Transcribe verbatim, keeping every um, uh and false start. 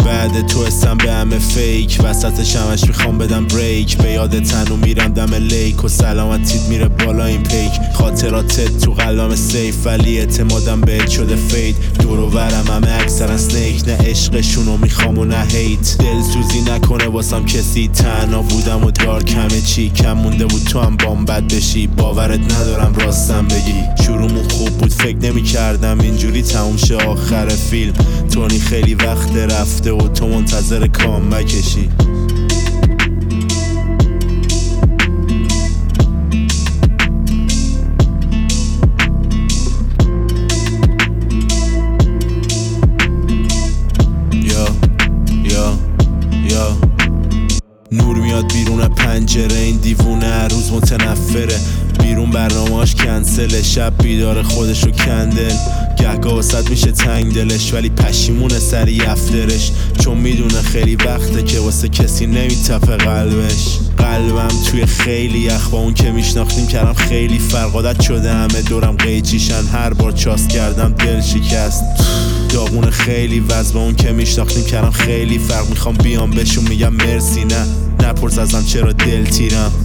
بعد تو اسم به همه فیک، وسط شمش میخوام بدم بریک. به یاد تنو میرم دم لیک و سلامتیت میره بالا این پیک. خاطراتت تو قلبم سیف ولی اعتمادم بهت شده فید. دور و برم همه اکثرا سنیک، نه عشقشونو میخوام و نه هیت. دلسوزی نکنه واسم کسی، تنها بودم و دارک همه چی. کم مونده بود تو هم بام بد بشی، باورت ندارم راستم بگی. شروعمون خوب بود فکر نمی کردم اینجوری تموم شه آخر فیلم. تونی خیلی وقت رفته و تو منتظر کام بکشی. نور میاد بیرون پنجره، این دیوونه هر روز متنفره. بیرون برنامه‌اش کنسله، شب بیدار خودشو کندل. گهگاه واسط میشه تنگ دلش ولی پشیمونه سری افترش. چون میدونه خیلی وقته که واسه کسی نمیتفه قلبش. قلبم توی خیلی یخ، با اون که میشناختیم کردم خیلی فرق. عادت شده همه دورم قیچیشن، هر بار چاس کردم دل شکست. داغونه خیلی وز، با اون که میشناختیم کردم خیلی فرق. میخوام بیام بهشون میگم مرسی، نه نپرس ازم چرا دل تیرم.